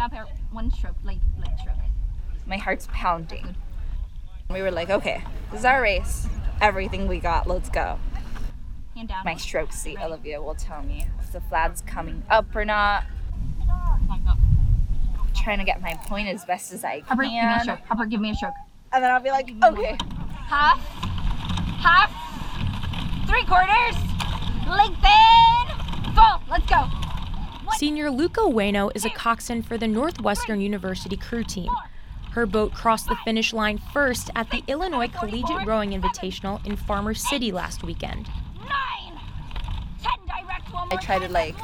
Up here, one stroke, light stroke. My heart's pounding. We were like, okay, this is our race. Everything we got, let's go. Hand down. My stroke seat, Olivia will tell me if the flat's coming up or not. Trying to get my point as best as I can. Harper, give me a stroke. Harper, give me a stroke. And then I'll be like, okay. Half, 3/4, lengthen, full, let's go. Senior Luca Ueno is a coxswain for the Northwestern University crew team. Her boat crossed the finish line first at the Illinois Collegiate Rowing Invitational in Farmers City last weekend. 9, 10 direct, one more. I try to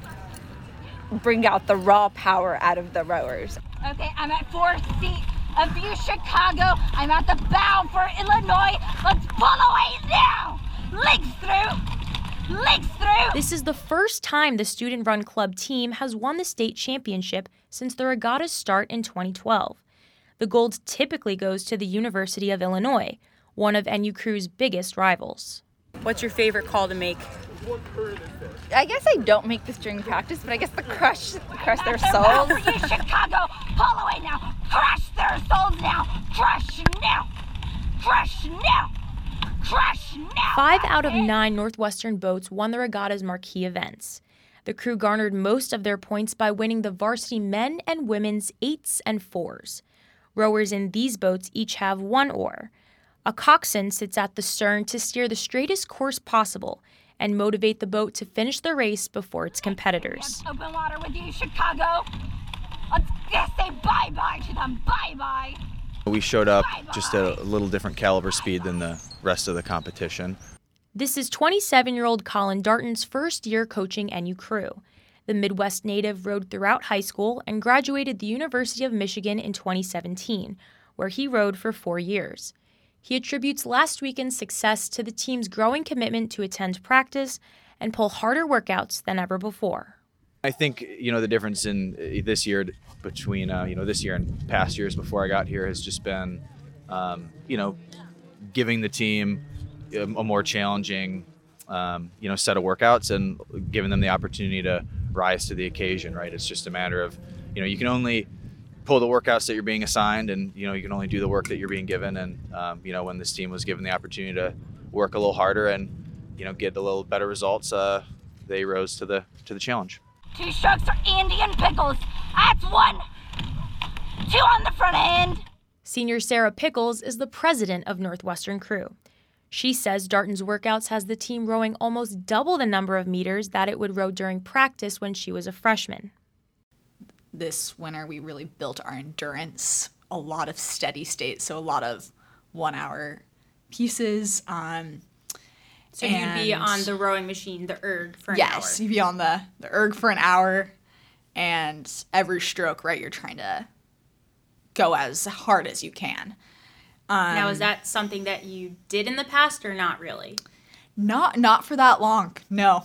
bring out the raw power out of the rowers. Okay, I'm at 4th seat of View Chicago. I'm at the bow for Illinois. Let's pull away now. Legs through. Legs through. This is the first time the Student Run Club team has won the state championship since the regatta's start in 2012. The gold typically goes to the University of Illinois, one of NU Crew's biggest rivals. What's your favorite call to make? I guess I don't make this during practice, but I guess the crush their souls. For you, Chicago. Pull away now. Crush their souls now. Crush now. Crush now. Crush now. 5 out of 9 Northwestern boats won the regatta's marquee events. The crew garnered most of their points by winning the varsity men and women's 8s and 4s. Rowers in these boats each have 1 oar. A coxswain sits at the stern to steer the straightest course possible and motivate the boat to finish the race before its competitors. Open water with you, Chicago. Let's just say bye-bye to them. Bye-bye. We showed up just at a little different caliber speed than the rest of the competition. This is 27-year-old Colin Darton's first year coaching NU Crew. The Midwest native rowed throughout high school and graduated the University of Michigan in 2017, where he rowed for 4 years. He attributes last weekend's success to the team's growing commitment to attend practice and pull harder workouts than ever before. I think, the difference in this year between, this year and past years before I got here has just been, giving the team a more challenging, set of workouts and giving them the opportunity to rise to the occasion, right? It's just a matter of, you can only pull the workouts that you're being assigned and, you can only do the work that you're being given. And, when this team was given the opportunity to work a little harder and, get a little better results, they rose to the challenge. 2 strokes for Andy and Pickles. That's 1. 2 on the front end. Senior Sarah Pickles is the president of Northwestern Crew. She says Darton's workouts has the team rowing almost double the number of meters that it would row during practice when she was a freshman. This winter, we really built our endurance, a lot of steady state, so a lot of 1-hour pieces. So you'd be on the rowing machine, the erg, for an hour. Yes, you'd be on the erg for an hour, and every stroke, right, you're trying to go as hard as you can. Now, is that something that you did in the past or not really? Not for that long, no.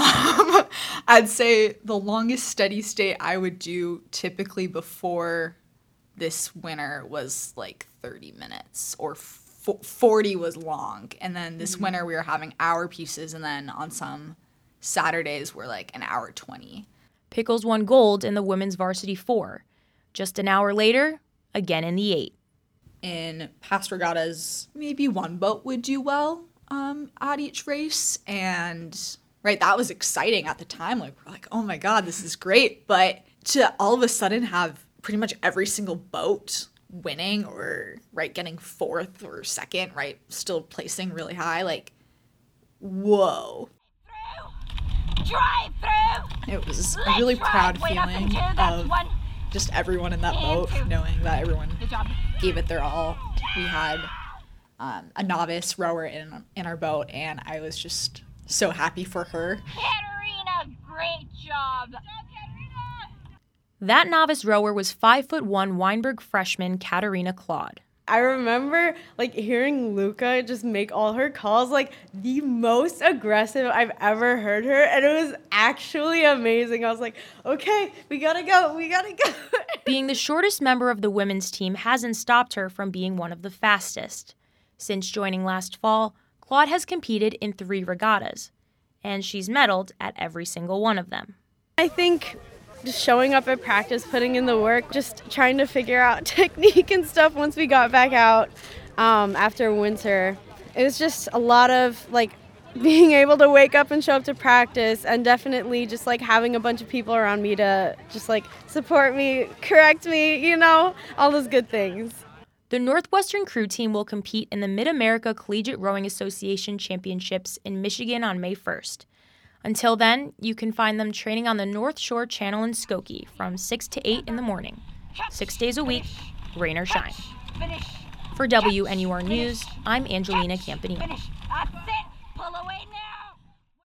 I'd say the longest steady state I would do typically before this winter was like 30 minutes or 40 was long. And then this winter we were having hour pieces, and then on some Saturdays we're like an hour 20. Pickles won gold in the women's varsity 4. Just an hour later, again in the 8. In past regattas, maybe one boat would do well at each race. And right, that was exciting at the time. Like, we're like, oh my God, this is great. But to all of a sudden have pretty much every single boat winning or, right, getting 4th or 2nd, right, still placing really high, like, whoa. Drive through. It was a really proud feeling of just everyone in that boat, knowing that everyone gave it their all. We had a novice rower in our boat, and I was just so happy for her. Katerina, great job. That novice rower was 5'1" Weinberg freshman Katerina Claude. I remember hearing Luca just make all her calls the most aggressive I've ever heard her, and it was actually amazing. I was like, okay, we gotta go. Being the shortest member of the women's team hasn't stopped her from being one of the fastest. Since joining last fall, Claude has competed in 3 regattas, and she's medaled at every single one of them. I think just showing up at practice, putting in the work, just trying to figure out technique and stuff once we got back out after winter. It was just a lot of like being able to wake up and show up to practice, and definitely just like having a bunch of people around me to just like support me, correct me, you know, all those good things. The Northwestern crew team will compete in the Mid-America Collegiate Rowing Association Championships in Michigan on May 1st. Until then, you can find them training on the North Shore Channel in Skokie from 6 to 8 in the morning, 6 days a week, rain or shine. For WNUR News, I'm Angelina Campanile.